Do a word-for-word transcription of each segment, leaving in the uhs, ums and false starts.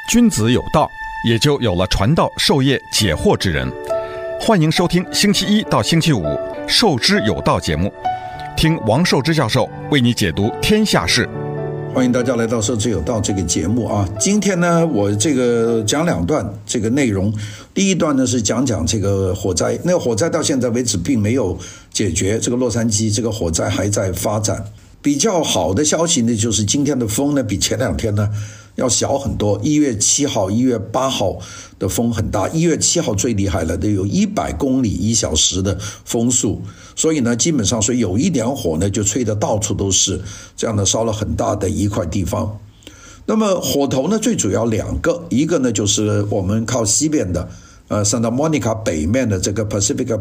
君子有道，也就有了传道授业解惑之人。欢迎收听星期一到星期五《授之有道》节目，听王寿之教授为你解读天下事。 欢迎大家来到《授之有道》这个节目啊！今天呢，我这个讲两段这个内容。第一段呢是讲讲这个火灾，那个火灾到现在为止并没有解决，这个洛杉矶这个火灾还在发展。比较好的消息呢，就是今天的风呢比前两天呢要小很多。一月七号、一月八号的风很大，一月七号最厉害了，得有一百公里一小时的风速，所以呢，基本上说有一点火呢，就吹得到处都是，这样呢烧了很大的一块地方。那么火头呢，最主要两个，一个呢就是我们靠西边的，呃，Santa Monica 北面的这个 Pacific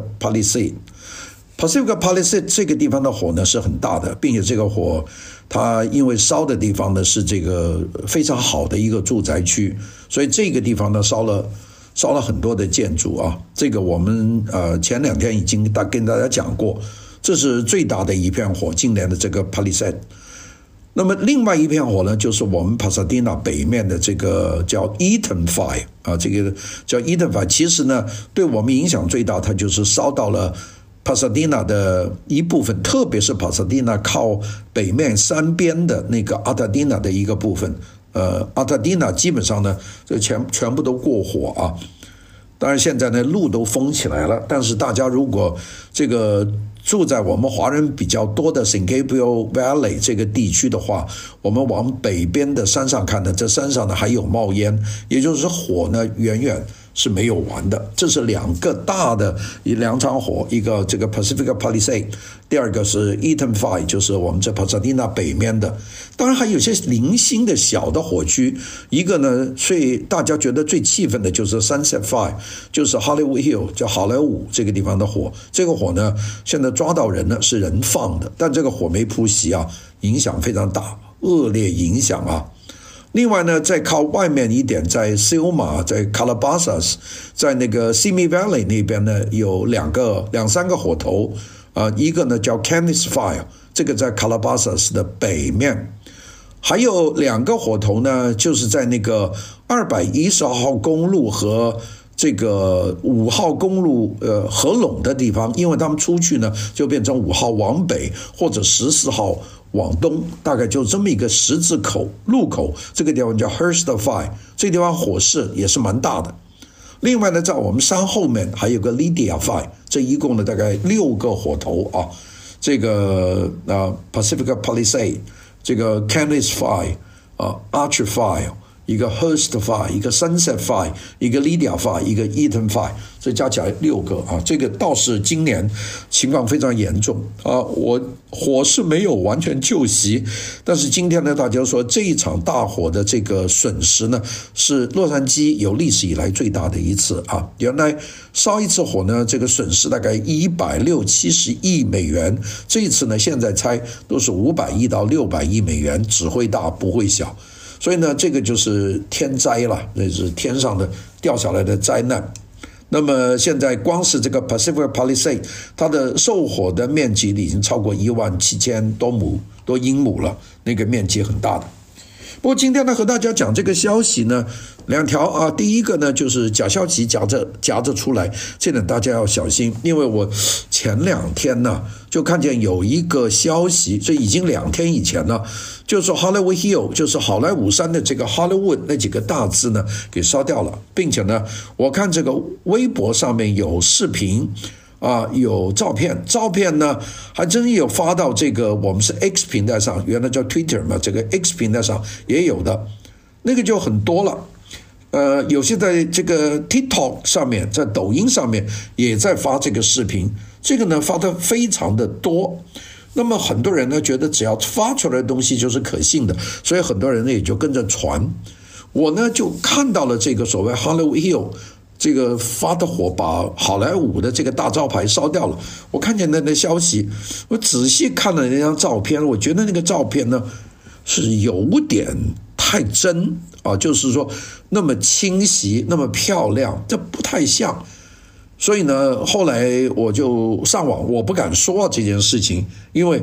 Palisades。Pacific Palisades 这个地方的火呢是很大的，并且这个火它因为烧的地方呢是这个非常好的一个住宅区，所以这个地方呢烧了烧了很多的建筑啊。这个我们呃前两天已经大跟大家讲过，这是最大的一片火，今年的这个 Palisades。那么另外一片火呢，就是我们 Pasadena 北面的这个叫 Eaton Fire 啊，这个叫 Eaton Fire， 其实呢对我们影响最大，它就是烧到了Pasadena 的一部分，特别是 Pasadena 靠北面山边的那个 Altadena 的一个部分。呃 Altadena 基本上呢，这全全部都过火啊。当然现在呢路都封起来了，但是大家如果这个住在我们华人比较多的 San Gabriel Valley 这个地区的话，我们往北边的山上看呢，这山上呢还有冒烟，也就是火呢远远是没有完的。这是两个大的两场火，一个这个 Pacific Palisades， 第二个是 Eaton Fire， 就是我们这 Pasadena 北面的。当然还有些零星的小的火区，一个呢最大家觉得最气愤的就是 Sunset Fire， 就是 Hollywood Hill 叫好莱坞这个地方的火。这个火呢现在抓到人呢是人放的，但这个火没扑熄啊，影响非常大，恶劣影响啊。另外呢，在靠外面一点，在 Selma， 在 Calabasas， 在那个 Simi Valley 那边呢，有两个两三个火头，呃，一个呢叫 Canis Fire， 这个在 Calabasas 的北面，还有两个火头呢，就是在那个二百一十号公路和这个五号公路呃合拢的地方，因为他们出去呢就变成五号往北或者十四号往东，大概就这么一个十字口路口，这个地方叫 Hearst Fire， 这个地方火势也是蛮大的。另外呢，在我们山后面还有个 Lydia Fire， 这一共呢大概六个火头啊，这个呃 Pacific Palisades， 这个 Canis Fire， 啊 Archer Fire，一个 Hearst Fire， 一个 Sunset Fire， 一个 Lydia Fire， 一个 Eaton Fire， 这加起来六个啊。这个倒是今年情况非常严重啊。我火是没有完全救熄，但是今天呢，大家说这一场大火的这个损失呢，是洛杉矶有历史以来最大的一次啊。原来烧一次火呢，这个损失大概一百六七十亿美元，这一次呢，现在猜都是五百亿到六百亿美元，只会大不会小。所以呢，这个就是天灾了，这是天上的掉下来的灾难。那么现在光是这个 Pacific Palisades， 它的受火的面积已经超过一万七千多亩多英亩了，那个面积很大的。不过今天呢，和大家讲这个消息呢，两条啊，第一个呢就是假消息夹着夹着出来，这点大家要小心，因为我前两天呢就看见有一个消息，这已经两天以前了，就是 Hollywood Hill， 就是好莱坞山的这个 Hollywood 那几个大字呢给烧掉了，并且呢，我看这个微博上面有视频。啊，有照片，照片呢还真有发到这个我们是 X 平台上，原来叫 Twitter 嘛，这个 X 平台上也有的，那个就很多了。呃，有些在这个 TikTok 上面，在抖音上面也在发这个视频，这个呢发的非常的多。那么很多人呢觉得只要发出来的东西就是可信的，所以很多人呢也就跟着传。我呢就看到了这个所谓 Hollywood Hill。这个发的火把好莱坞的这个大招牌烧掉了，我看见那个消息，我仔细看了那张照片，我觉得那个照片呢是有点太真啊，就是说那么清晰那么漂亮，这不太像。所以呢后来我就上网，我不敢说这件事情，因为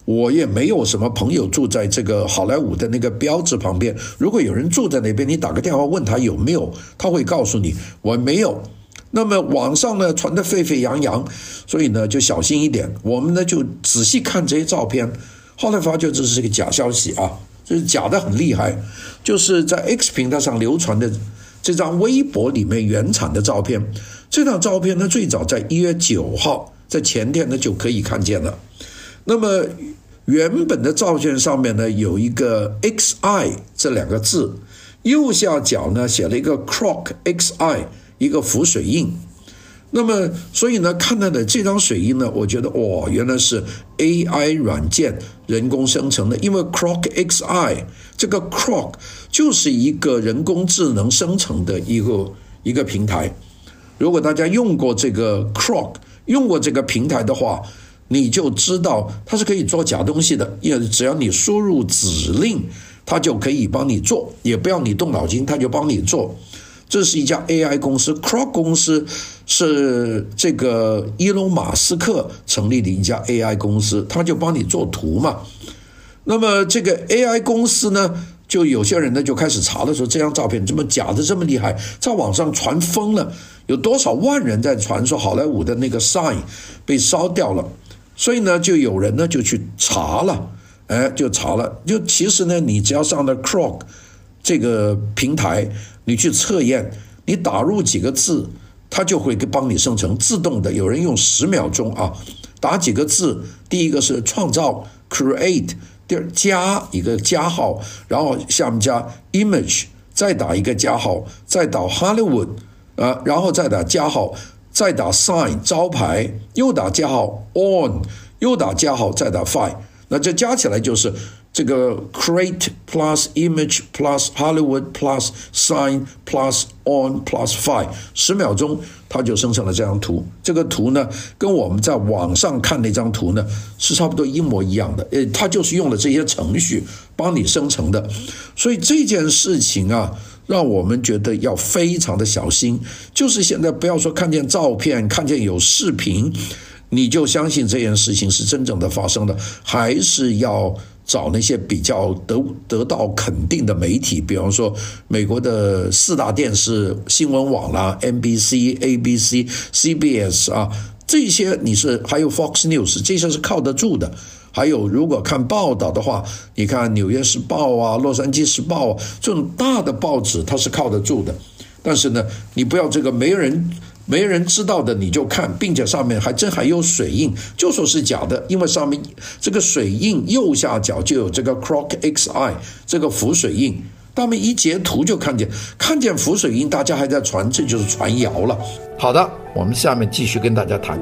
我也没有什么朋友住在这个好莱坞的那个标志旁边，如果有人住在那边，你打个电话问他有没有，他会告诉你我没有。那么网上呢传得沸沸扬扬，所以呢就小心一点。我们呢就仔细看这些照片，后来发觉这是个假消息啊，这是假的很厉害。就是在 X 平台上流传的这张微博里面原产的照片，这张照片呢最早在一月九号，在前天呢就可以看见了。那么原本的照片上面呢有一个 X I 这两个字，右下角呢写了一个 Croc X I， 一个浮水印。那么所以呢看到的这张水印呢，我觉得哇、哦，原来是 A I 软件人工生成的。因为 Croc X I 这个 Croc 就是一个人工智能生成的一个一个平台。如果大家用过这个 Croc， 用过这个平台的话，你就知道它是可以做假东西的，因为只要你输入指令，它就可以帮你做，也不要你动脑筋，它就帮你做。这是一家 A I 公司， Croc 公司是这个伊隆马斯克成立的一家 A I 公司，他就帮你做图嘛。那么这个 A I 公司呢，就有些人呢就开始查了，说这张照片这么假的这么厉害，在网上传疯了，有多少万人在传说好莱坞的那个 sign 被烧掉了。所以呢就有人呢就去查了，哎，就查了，就其实呢你只要上了 Croc 这个平台，你去测验，你打入几个字，它就会帮你生成自动的。有人用十秒钟啊，打几个字，第一个是创造 create， 第二加一个加号，然后下面加 image， 再打一个加号，再打 Hollywood， 啊，然后再打加号，再打 sign 招牌，又打加号 on， 又打加号，再打 five， 那这加起来就是这个 create plus image plus Hollywood plus sign plus on plus five， 十秒钟它就生成了这张图。这个图呢跟我们在网上看那张图呢是差不多一模一样的，呃，它就是用了这些程序帮你生成的。所以这件事情啊让我们觉得要非常的小心，就是现在不要说看见照片，看见有视频你就相信这件事情是真正的发生的，还是要找那些比较得得到肯定的媒体，比方说美国的四大电视新闻网啦 ，N B C、A B C、C B S 啊，这些你是还有 Fox News， 这些是靠得住的。还有如果看报道的话，你看纽约时报啊、洛杉矶时报啊，这种大的报纸它是靠得住的。但是呢你不要这个没人没人知道的你就看，并且上面还真还有水印，就说是假的，因为上面这个水印右下角就有这个 Croc X I 这个浮水印，他们一截图就看见看见浮水印，大家还在传，这就是传谣了。好的，我们下面继续跟大家谈。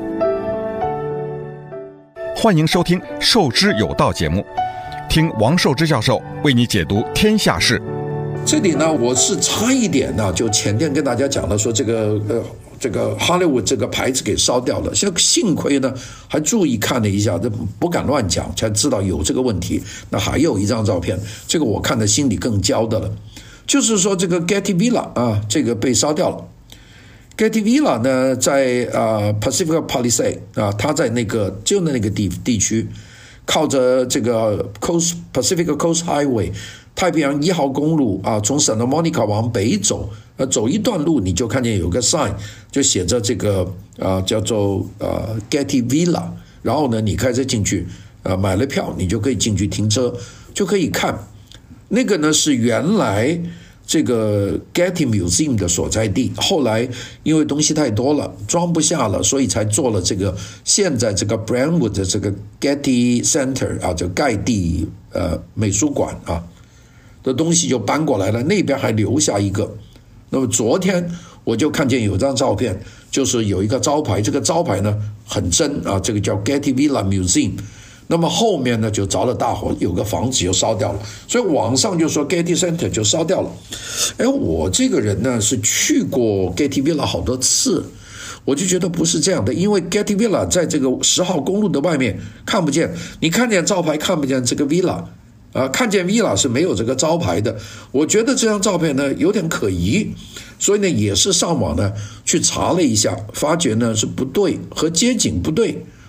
欢迎收听授之有道节目，听王寿之教授为你解读天下事。 这里呢我是差一点呢就前天跟大家讲了，说这个呃这个 Hollywood 这个牌子给烧掉了，现在幸亏呢还注意看了一下，这不敢乱讲，才知道有这个问题。那还有一张照片，这个我看的心里更焦的了，就是说这个 Getty Villa 啊，这个被烧掉了。Getty Villa 呢在呃 Pacific Palisade 啊，它在那个就那个地地区，靠着这个 Coast Pacific Coast Highway 太平洋一号公路啊，从 Santa Monica 往北走，呃，走一段路你就看见有个 sign， 就写着这个呃叫做呃 Getty Villa， 然后呢你开车进去，呃买了票你就可以进去停车，就可以看。那个呢是原来这个 Getty Museum 的所在地，后来因为东西太多了装不下了，所以才做了这个现在这个 Brentwood 的这个 Getty Center 啊，就盖蒂呃美术馆啊的东西就搬过来了，那边还留下一个。那么昨天我就看见有张照片，就是有一个招牌，这个招牌呢很真啊，这个叫 Getty Villa Museum。那么后面呢就着了大火，有个房子就烧掉了，所以网上就说 Getty Center 就烧掉了。哎，我这个人呢是去过 Getty Villa 好多次，我就觉得不是这样的，因为 Getty Villa 在这个十号公路的外面看不见，你看见招牌看不见这个 Villa， 啊，看见 Villa 是没有这个招牌的。我觉得这张照片呢有点可疑，所以呢也是上网呢去查了一下，发觉呢是不对，和街景不对。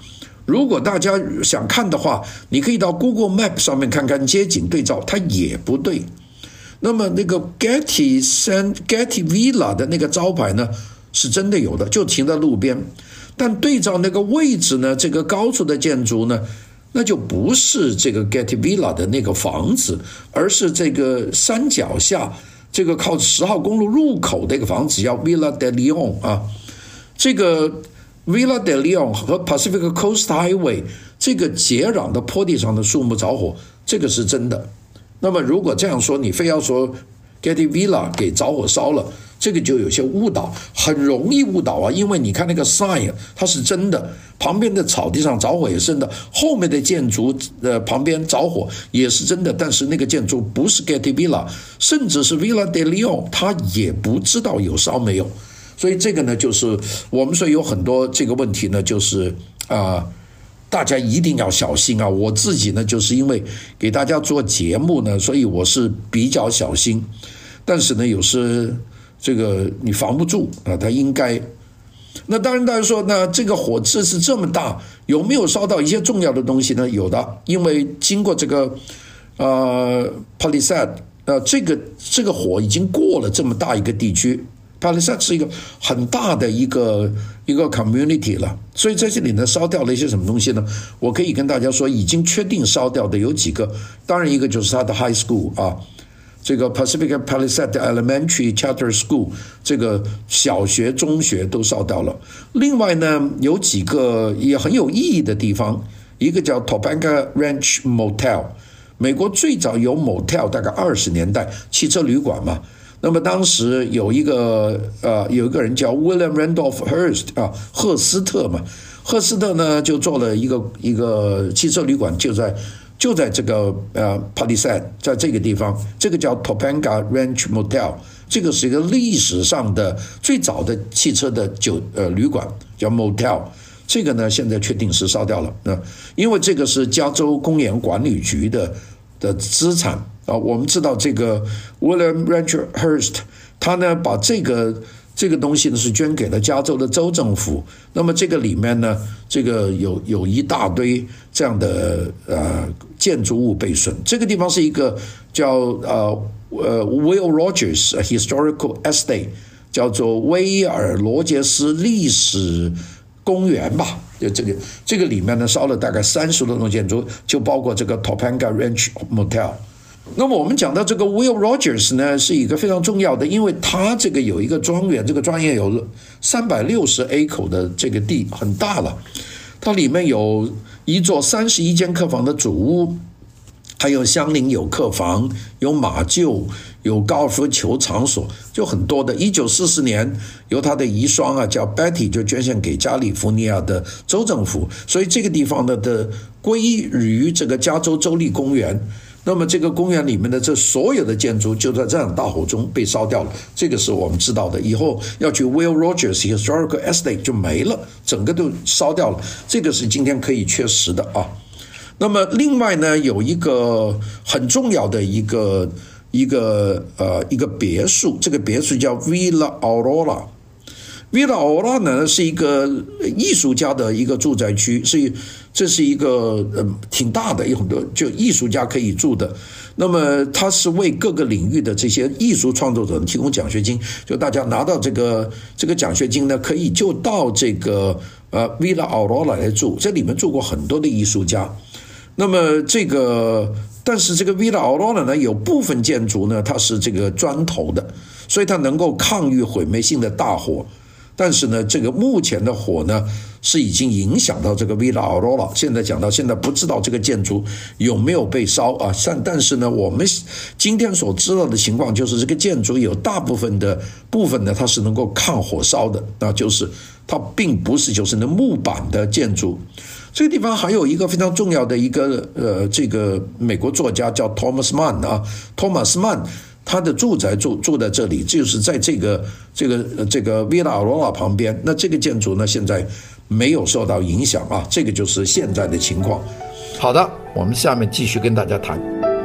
如果大家想看的话，你可以到 Google Map 上面看看街景对照，它也不对。那么那个 Getty San Getty Villa 的那个招牌呢，是真的有的，就停在路边。但对照那个位置呢，这个高处的建筑呢，那就不是这个 Getty Villa 的那个房子，而是这个山脚下这个靠十号公路入口的一个房子，叫 Villa de Leon 啊。这个 Villa de Leon 和 Pacific Coast Highway 这个接壤的坡地上的树木着火，这个是真的。那么如果这样说，你非要说 Getty Villa 给着火烧了，这个就有些误导，很容易误导啊！因为你看那个 sign 它是真的，旁边的草地上着火也是真的，后面的建筑呃旁边着火也是真的，但是那个建筑不是 Getty Villa， 甚至是 Villa de Leon， 它也不知道有烧没有。所以这个呢，就是我们说有很多这个问题呢，就是啊。呃大家一定要小心啊！我自己呢，就是因为给大家做节目呢，所以我是比较小心。但是呢，有时这个你防不住啊，它应该。那当然，大家说，那这个火势是这么大，有没有烧到一些重要的东西呢？有的，因为经过这个呃 Palisade， 呃，这个这个火已经过了这么大一个地区。Palisade 是一个很大的一个一个 community 了，所以在这里呢烧掉了一些什么东西呢？我可以跟大家说，已经确定烧掉的有几个，当然一个就是它的 high school 啊，这个 Pacific Palisade Elementary Charter School 这个小学、中学都烧掉了。另外呢，有几个也很有意义的地方，一个叫 Topanga Ranch Motel， 美国最早有 motel 大概二十年代，汽车旅馆嘛。那么当时有一个呃有一个人叫 William Randolph Hearst 啊，赫斯特嘛，赫斯特呢就做了一个一个汽车旅馆，就在就在这个呃 Palisade， 在这个地方，这个叫 Topanga Ranch Motel， 这个是一个历史上的最早的汽车的酒呃旅馆，叫 Motel。这个呢现在确定是烧掉了，那因为这个是加州公园管理局的的资产。啊，我们知道这个 William Rancher Hearst， 他呢把这个这个东西呢是捐给了加州的州政府。那么这个里面呢，这个有有一大堆这样的呃建筑物被损。这个地方是一个叫呃呃 Will Rogers Historical Estate， 叫做威尔罗杰斯历史公园吧。就这个这个里面呢烧了大概三十多栋建筑，就包括这个 Topanga Ranch Motel。那么我们讲到这个 Will Rogers 呢，是一个非常重要的，因为他这个有一个庄园，这个庄园有三百六十 acre 的这个地，很大了。它里面有一座三十一间客房的主屋，还有相邻有客房，有马厩，有高尔夫球场所，就很多的。一九四四年由他的遗孀啊叫 Betty 就捐献给加利福尼亚的州政府，所以这个地方呢的归于这个加州州立公园。那么这个公园里面的这所有的建筑就在这场大火中被烧掉了，这个是我们知道的。以后要去 Will Rogers Historical Estate 就没了，整个都烧掉了，这个是今天可以确实的啊。那么另外呢，有一个很重要的一个一个呃一个别墅，这个别墅叫 Villa Aurora。Villa Aurora 呢是一个艺术家的一个住宅区，是这是一个呃挺大的，有很多就艺术家可以住的。那么它是为各个领域的这些艺术创作者提供奖学金，就大家拿到这个这个奖学金呢，可以就到这个呃 Villa Aurora 来住。这里面住过很多的艺术家。那么这个但是这个 Villa Aurora 呢，有部分建筑呢它是这个砖头的，所以它能够抗御毁灭性的大火。但是呢，这个目前的火呢是已经影响到这个 Villa Aurora， 现在讲到现在不知道这个建筑有没有被烧啊？但但是呢，我们今天所知道的情况就是这个建筑有大部分的部分呢，它是能够抗火烧的，那就是它并不是就是那木板的建筑。这个地方还有一个非常重要的一个呃，这个美国作家叫 Thomas Mann 啊，托马斯曼。他的住宅住住在这里，就是在这个这个这个 Villa Aurora 旁边。那这个建筑呢，现在没有受到影响啊，这个就是现在的情况。好的，我们下面继续跟大家谈。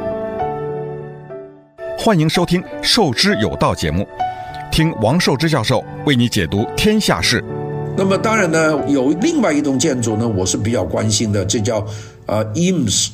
欢迎收听《受之有道》节目，听王寿之教授为你解读天下事。 那么当然呢，有另外一栋建筑呢，我是比较关心的，这叫呃 Eames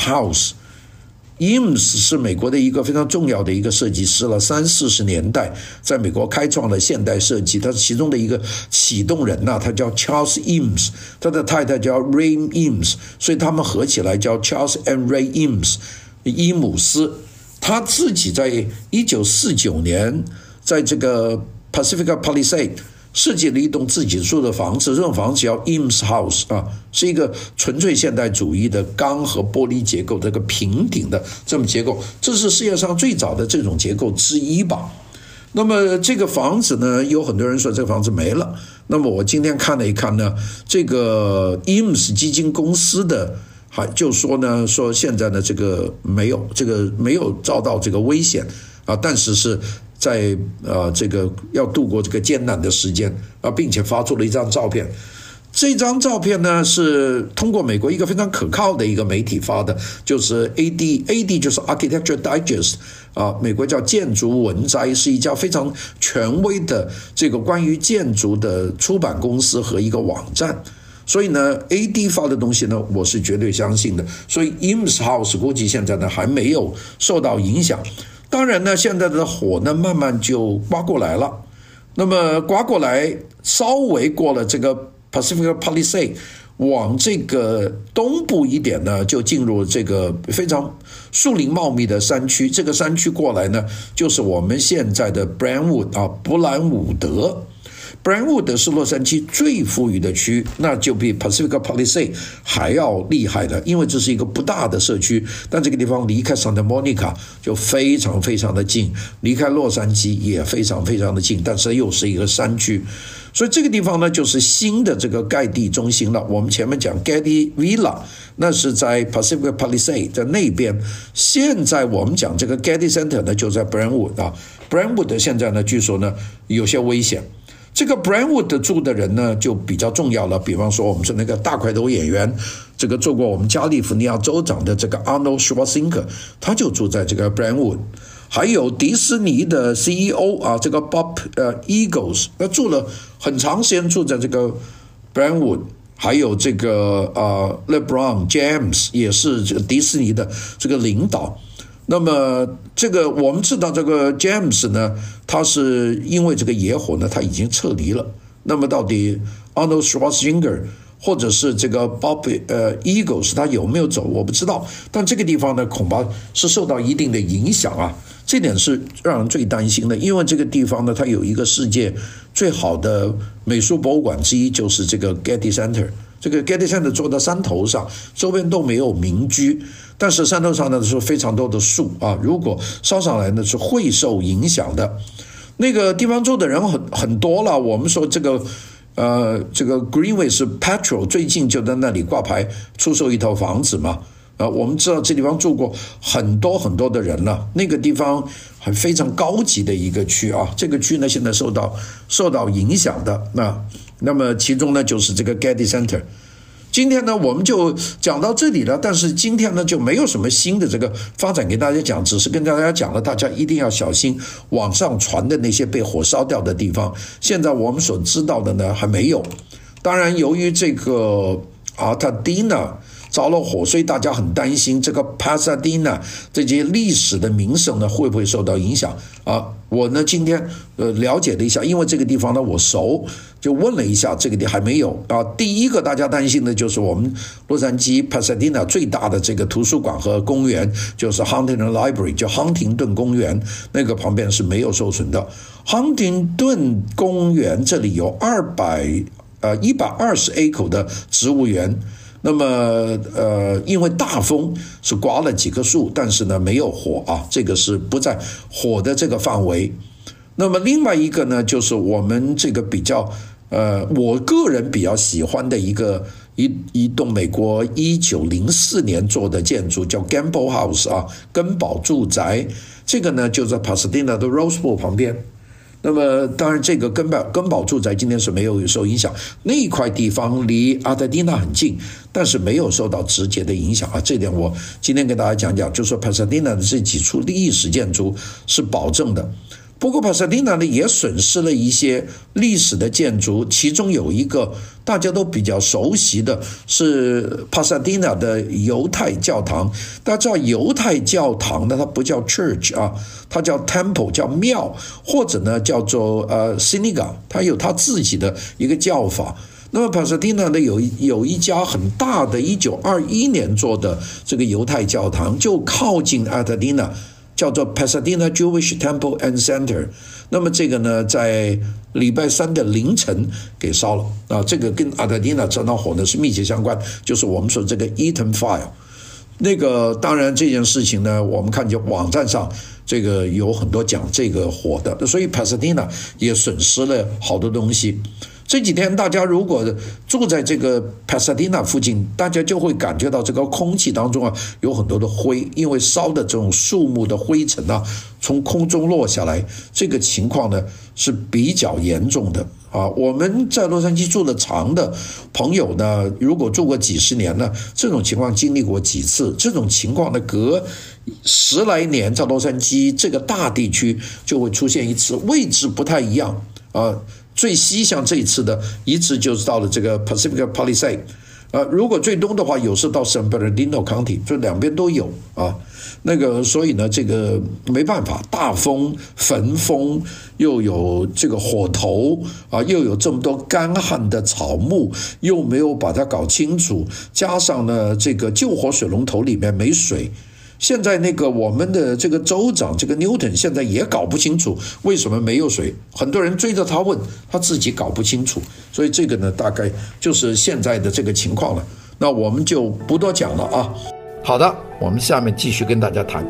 House。Eames 是美国的一个非常重要的一个设计师了，三四十年代在美国开创了现代设计，他是其中的一个启动人呐、啊，他叫 Charles Eames， 他的太太叫 Ray Eames， 所以他们合起来叫 Charles and Ray Eames， 伊姆斯。他自己在一九四九年在这个 Pacific Palisades设计了一栋自己住的房子，这种房子叫 Eames House 啊，是一个纯粹现代主义的钢和玻璃结构，这个平顶的这种结构，这是世界上最早的这种结构之一吧。那么这个房子呢，有很多人说这个房子没了。那么我今天看了一看呢，这个 Eames 基金公司的还就说呢，说现在呢这个没有这个没有遭到这个危险啊，但是是在呃这个要度过这个艰难的时间啊，并且发出了一张照片。这张照片呢是通过美国一个非常可靠的一个媒体发的，就是 A D A D 就是 Architecture Digest 啊，美国叫建筑文摘，是一家非常权威的这个关于建筑的出版公司和一个网站。所以呢 A D 发的东西呢我是绝对相信的，所以 Eames House 估计现在呢还没有受到影响。当然呢，现在的火呢慢慢就刮过来了，那么刮过来稍微过了这个 Pacific Palisades， 往这个东部一点呢，就进入这个非常树林茂密的山区。这个山区过来呢，就是我们现在的 Brentwood 啊，布兰伍德。Brentwood 是洛杉矶最富裕的区，那就比 Pacific Palisades 还要厉害的，因为这是一个不大的社区，但这个地方离开 Santa Monica 就非常非常的近，离开洛杉矶也非常非常的近，但是又是一个山区，所以这个地方呢就是新的这个盖地中心了。我们前面讲 Getty Villa 那是在 Pacific Palisades 在那边，现在我们讲这个 Getty Center 呢就在 Brentwood 啊 Brentwood 现在呢据说呢有些危险。这个 Brentwood 住的人呢就比较重要了，比方说我们说那个大块头演员，这个做过我们加利福尼亚州长的这个 Arnold Schwarzenegger， 他就住在这个 Brentwood。还有迪士尼的 C E O 啊，这个 Bob 呃 Eagles， 他住了很长时间住在这个 Brentwood。还有这个呃 LeBron James 也是这个迪士尼的这个领导。那么这个我们知道这个 James 呢，他是因为这个野火呢他已经撤离了。那么到底 Arnold Schwarzenegger 或者是这个 Bob 呃 Eagles 他有没有走我不知道，但这个地方呢恐怕是受到一定的影响啊，这点是让人最担心的。因为这个地方呢它有一个世界最好的美术博物馆之一，就是这个 Getty Center。这个 Getty Center 坐在山头上，周边都没有民居，但是山头上呢是非常多的树啊，如果烧上来呢是会受影响的。那个地方住的人很很多了，我们说这个呃这个 Greenway 是 Petrol 最近就在那里挂牌出售一套房子嘛。啊，我们知道这地方住过很多很多的人了，那个地方很非常高级的一个区啊，这个区呢现在受到受到影响的。那那么其中呢就是这个 Getty Center。今天呢我们就讲到这里了，但是今天呢就没有什么新的这个发展给大家讲，只是跟大家讲了大家一定要小心网上传的那些被火烧掉的地方，现在我们所知道的呢还没有。当然由于这个阿塔蒂娜着了火，所以大家很担心这个 Pasadena 这些历史的名声呢会不会受到影响啊？我呢今天呃了解了一下，因为这个地方呢我熟，就问了一下，这个地还没有啊。第一个大家担心的就是我们洛杉矶 Pasadena 最大的这个图书馆和公园，就是 Huntington Library， 就亨廷顿公园，那个旁边是没有受损的。亨廷顿公园这里有二百呃一百二十 acre 的植物园。那么呃，因为大风是刮了几棵树，但是呢没有火啊，这个是不在火的这个范围。那么另外一个呢，就是我们这个比较呃，我个人比较喜欢的一个一一栋美国一九零四年做的建筑，叫 Gamble House 啊，根宝住宅。这个呢就在 Pasadena 的 Rose Bowl 旁边。那么当然这个根宝根宝住宅今天是没有受影响，那一块地方离阿塔蒂娜很近，但是没有受到直接的影响啊。这点我今天跟大家讲讲，就说 Pasadena 的这几处历史建筑是保证的。 不过帕萨迪纳呢也损失了一些历史的建筑，其中有一个大家都比较熟悉的是帕萨迪纳的犹太教堂。大家知道犹太教堂呢，它不叫 church 啊，它叫 temple， 叫庙，或者呢叫做呃 synagogue， 它有它自己的一个叫法。那么帕萨迪纳呢有有一家很大的一九二一年做的这个犹太教堂，就靠近阿塔迪纳，叫做 Pasadena Jewish Temple and Center。 那么这个呢在礼拜三的凌晨给烧了啊，这个跟阿塔迪纳这场火呢是密切相关，就是我们说这个 Eaton Fire。 那个当然这件事情呢，我们看见网站上这个有很多讲这个火的，所以 Pasadena 也损失了好多东西。这几天大家如果住在这个 Pasadena 附近，大家就会感觉到这个空气当中啊有很多的灰，因为烧的这种树木的灰尘啊从空中落下来，这个情况呢是比较严重的啊。我们在洛杉矶住的长的朋友呢，如果住过几十年呢，这种情况经历过几次，这种情况呢隔十来年在洛杉矶这个大地区就会出现一次，位置不太一样啊。最西像这一次的一直就是到了这个 Pacific Palisade， 呃，如果最东的话有时到 San Bernardino County， 就两边都有啊。那个所以呢这个没办法，大风焚风，又有这个火头啊，又有这么多干旱的草木，又没有把它搞清楚，加上呢这个救火水龙头里面没水。现在那个我们的这个州长这个 Newton 现在也搞不清楚为什么没有水，很多人追着他问，他自己搞不清楚。所以这个呢大概就是现在的这个情况了，那我们就不多讲了啊。好的，我们下面继续跟大家谈。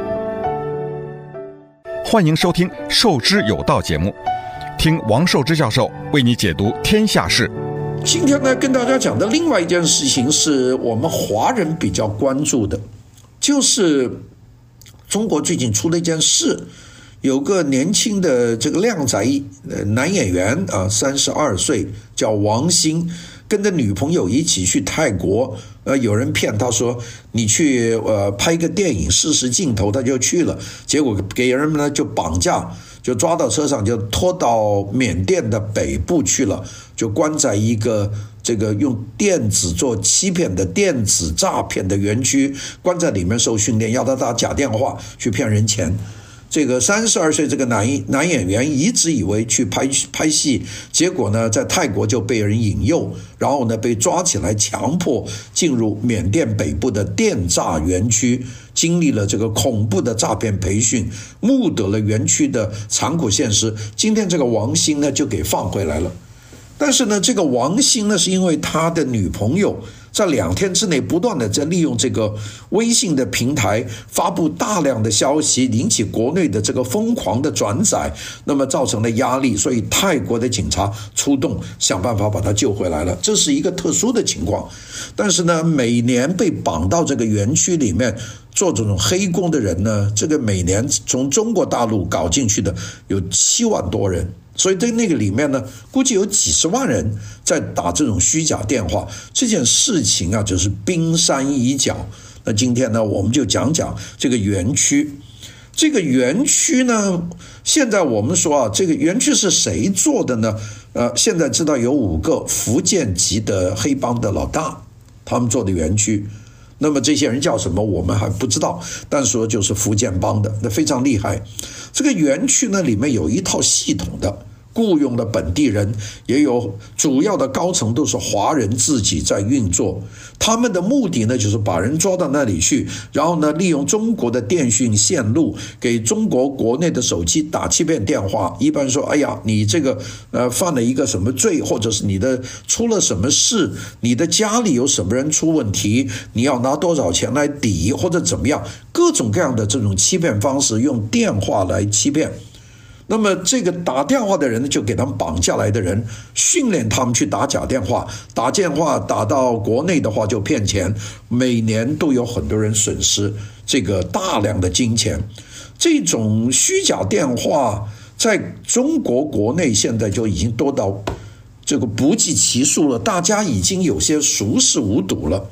欢迎收听授之有道节目，听王寿之教授为你解读天下事。 今天呢跟大家讲的另外一件事情是我们华人比较关注的，就是中国最近出了一件事，有个年轻的这个靓仔男演员啊，三十二岁，叫王兴，跟着女朋友一起去泰国，呃，有人骗他说你去呃拍一个电影试试镜头，他就去了，结果给人们呢就绑架，就抓到车上，就拖到缅甸的北部去了，就关在一个这个用电子做欺骗的电子诈骗的园区，关在里面受训练，要他打假电话去骗人钱。这个三十二岁这个男男演员一直以为去拍拍戏，结果呢在泰国就被人引诱，然后呢被抓起来，强迫进入缅甸北部的电诈园区，经历了这个恐怖的诈骗培训，目睹了园区的残酷现实。今天这个王兴呢就给放回来了。但是呢这个王兴呢是因为他的女朋友在两天之内不断的在利用这个微信的平台发布大量的消息，引起国内的这个疯狂的转载，那么造成了压力，所以泰国的警察出动想办法把他救回来了。这是一个特殊的情况。但是呢每年被绑到这个园区里面做这种黑工的人呢，这个每年从中国大陆搞进去的有七万多人，所以在那个里面呢估计有几十万人在打这种虚假电话。这件事情啊就是冰山一角。那今天呢我们就讲讲这个园区。这个园区呢现在我们说啊，这个园区是谁做的呢？呃，现在知道有五个福建籍的黑帮的老大他们做的园区。那么这些人叫什么我们还不知道，但说就是福建帮的，那非常厉害。这个园区呢里面有一套系统的，雇佣的本地人，也有主要的高层都是华人自己在运作。他们的目的呢就是把人抓到那里去，然后呢利用中国的电讯线路给中国国内的手机打欺骗电话，一般说哎呀你这个呃犯了一个什么罪，或者是你的出了什么事，你的家里有什么人出问题，你要拿多少钱来抵或者怎么样，各种各样的这种欺骗方式用电话来欺骗。那么这个打电话的人呢就给他们绑架来的人训练他们去打假电话，打电话打到国内的话就骗钱，每年都有很多人损失这个大量的金钱。这种虚假电话在中国国内现在就已经多到这个不计其数了，大家已经有些熟视无睹了。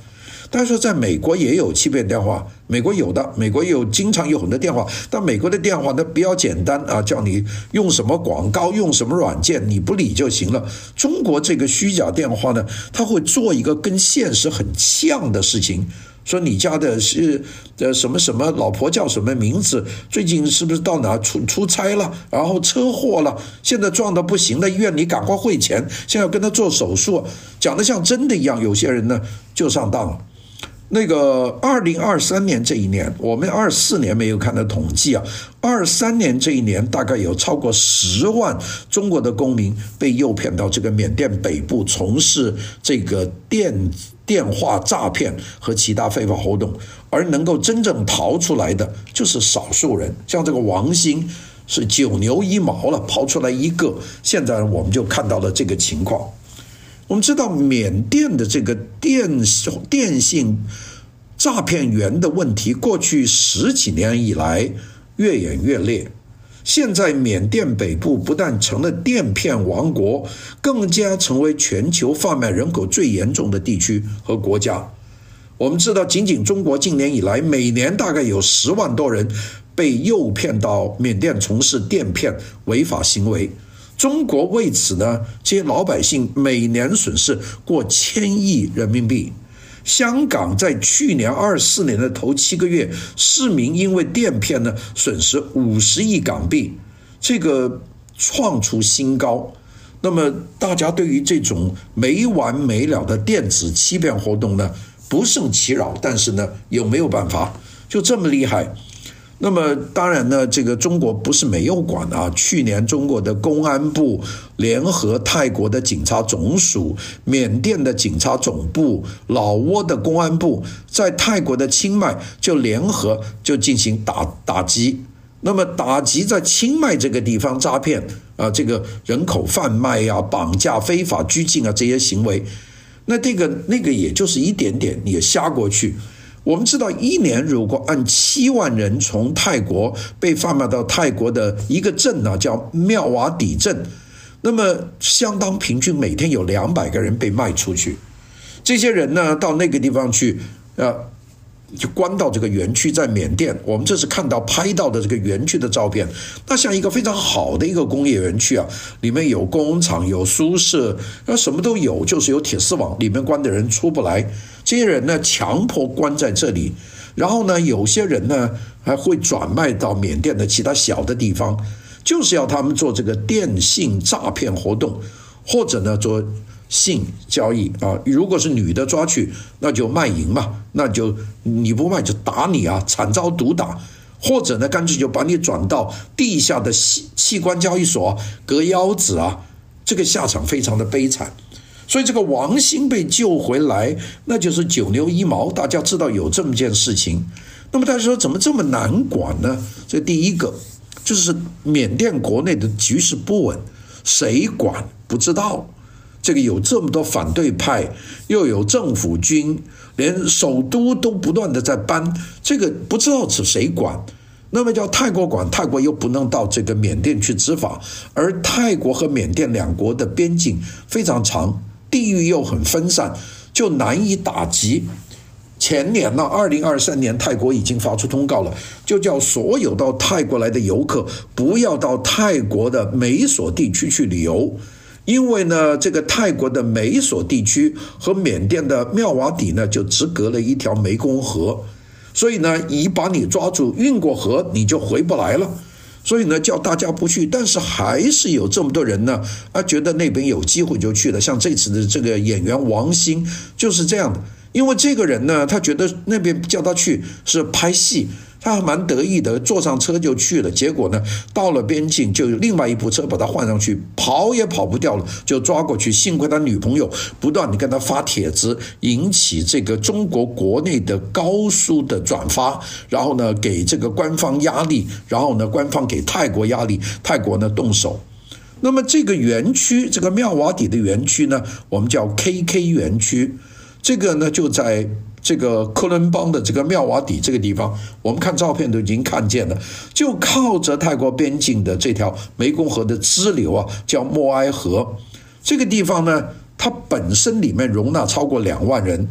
但是在美国也有欺骗电话，美国有的，美国有经常有很多电话，但美国的电话呢比较简单啊，叫你用什么广告，用什么软件，你不理就行了。中国这个虚假电话呢，它会做一个跟现实很像的事情。说你家的是呃什么什么老婆叫什么名字？最近是不是到哪出出差了？然后车祸了，现在撞得不行了，医院你赶快汇钱，现在要跟他做手术，讲得像真的一样。有些人呢就上当了。那个二零二三年这一年，我们二四年没有看到统计啊，二三年这一年大概有超过十万中国的公民被诱骗到这个缅甸北部从事这个电电话诈骗和其他非法活动，而能够真正逃出来的就是少数人，像这个王兴是九牛一毛了，跑出来一个，现在我们就看到了这个情况。我们知道缅甸的这个电电信诈骗员的问题，过去十几年以来越演越烈。现在缅甸北部不但成了电骗王国，更加成为全球贩卖人口最严重的地区和国家。我们知道，仅仅中国近年以来，每年大概有十万多人被诱骗到缅甸从事电骗违法行为。中国为此呢，这些老百姓每年损失过千亿人民币。香港在去年二四年的头七个月，市民因为电骗呢损失五十亿港币，这个创出新高。那么大家对于这种没完没了的电子欺骗活动呢不胜其扰，但是呢有没有办法？就这么厉害。那么当然呢，这个中国不是没有管啊。去年中国的公安部联合泰国的警察总署、缅甸的警察总部、老挝的公安部，在泰国的清迈就联合就进行打打击。那么打击在清迈这个地方诈骗啊，这个人口贩卖啊、绑架、非法拘禁啊这些行为，那这个那个也就是一点点也瞎过去。我们知道，一年如果按七万人从泰国被贩卖到泰国的一个镇呢、啊，叫妙瓦底镇，那么相当平均每天有两百个人被卖出去。这些人呢，到那个地方去，呃，就关到这个园区，在缅甸，我们这是看到拍到的这个园区的照片，那像一个非常好的一个工业园区啊，里面有工厂、有宿舍，那什么都有，就是有铁丝网，里面关的人出不来。这些人呢，强迫关在这里，然后呢，有些人呢还会转卖到缅甸的其他小的地方，就是要他们做这个电信诈骗活动，或者呢做性交易啊。如果是女的抓去，那就卖淫嘛，那就你不卖就打你啊，惨遭毒打。或者呢，干脆就把你转到地下的器官交易所割腰子啊，这个下场非常的悲惨。所以这个王兴被救回来，那就是九牛一毛，大家知道有这么件事情。那么大家说怎么这么难管呢？这第一个就是缅甸国内的局势不稳，谁管不知道。这个有这么多反对派，又有政府军，连首都都不断的在搬，这个不知道是谁管。那么叫泰国管，泰国又不能到这个缅甸去执法，而泰国和缅甸两国的边境非常长，地域又很分散，就难以打击。前年呢，二零二三年，泰国已经发出通告了，就叫所有到泰国来的游客不要到泰国的美索地区去旅游，因为呢，这个泰国的美索地区和缅甸的妙瓦底呢，就只隔了一条湄公河，所以呢，一把你抓住，运过河，你就回不来了。所以呢，叫大家不去，但是还是有这么多人呢，啊，觉得那边有机会就去了。像这次的这个演员王兴就是这样的，因为这个人呢，他觉得那边叫他去是拍戏，他还蛮得意的，坐上车就去了。结果呢，到了边境就有另外一部车把他换上去，跑也跑不掉了，就抓过去。幸亏他女朋友不断地跟他发帖子，引起这个中国国内的高速的转发，然后呢给这个官方压力，然后呢官方给泰国压力，泰国呢动手。那么这个园区，这个妙瓦底的园区呢，我们叫 K K 园区，这个呢就在这个科伦邦的这个妙瓦底这个地方，我们看照片都已经看见了，就靠着泰国边境的这条湄公河的支流啊，叫默哀河。这个地方呢，它本身里面容纳超过两万人，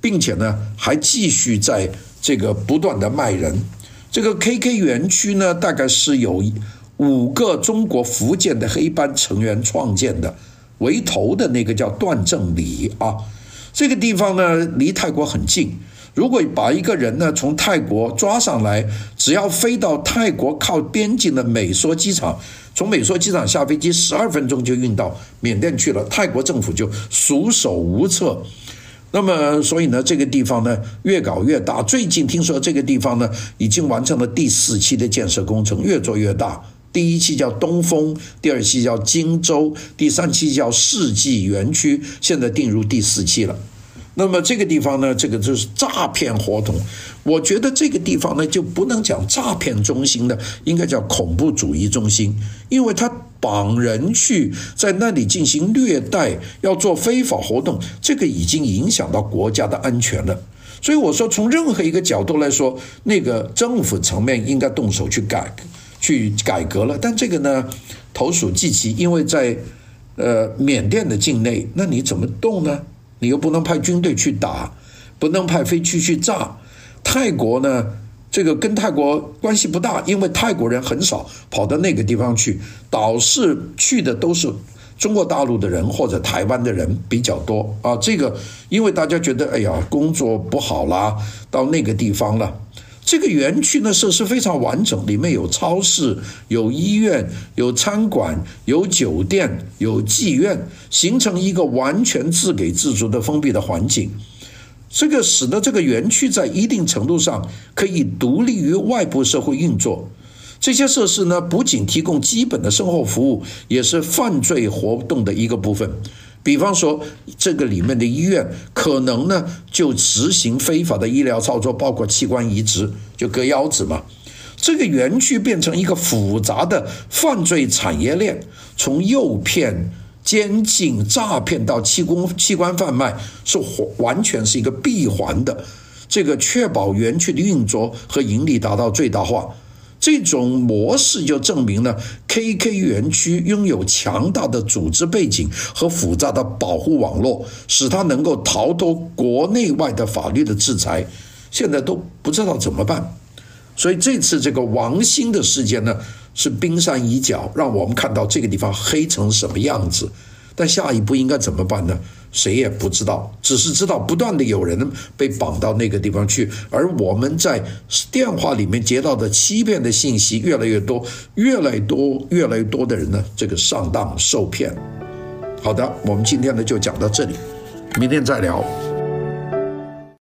并且呢还继续在这个不断的卖人。这个 K K 园区呢，大概是有五个中国福建的黑帮成员创建的，为头的那个叫段正礼啊。这个地方呢离泰国很近，如果把一个人呢从泰国抓上来，只要飞到泰国靠边境的美索机场，从美索机场下飞机十二分钟就运到缅甸去了，泰国政府就束手无策。那么所以呢这个地方呢越搞越大，最近听说这个地方呢已经完成了第四期的建设工程，越做越大。第一期叫东风，第二期叫荆州，第三期叫世纪园区，现在定入第四期了。那么这个地方呢，这个就是诈骗活动。我觉得这个地方呢就不能讲诈骗中心的，应该叫恐怖主义中心，因为它绑人去在那里进行虐待，要做非法活动，这个已经影响到国家的安全了。所以我说从任何一个角度来说，那个政府层面应该动手去改去改革了。但这个呢投鼠忌器，因为在呃缅甸的境内，那你怎么动呢？你又不能派军队去打，不能派飞机去炸。泰国呢这个跟泰国关系不大，因为泰国人很少跑到那个地方去，导致去的都是中国大陆的人或者台湾的人比较多啊。这个因为大家觉得哎呀工作不好啦，到那个地方了。这个园区呢设施非常完整，里面有超市，有医院，有餐馆，有酒店，有妓院，形成一个完全自给自足的封闭的环境。这个使得这个园区在一定程度上可以独立于外部社会运作。这些设施呢不仅提供基本的生活服务，也是犯罪活动的一个部分。比方说这个里面的医院可能呢就执行非法的医疗操作，包括器官移植，就割腰子嘛。这个园区变成一个复杂的犯罪产业链，从诱骗、监禁、诈骗到器官器官贩卖，是完全是一个闭环的，这个确保园区的运作和盈利达到最大化。这种模式就证明了 K K 园区拥有强大的组织背景和复杂的保护网络，使它能够逃脱国内外的法律的制裁，现在都不知道怎么办。所以这次这个王兴的事件呢是冰山一角，让我们看到这个地方黑成什么样子。但下一步应该怎么办呢？谁也不知道，只是知道不断的有人被绑到那个地方去，而我们在电话里面接到的欺骗的信息越来越多，越来越多越来越多的人呢这个上当受骗。好的，我们今天呢就讲到这里，明天再聊。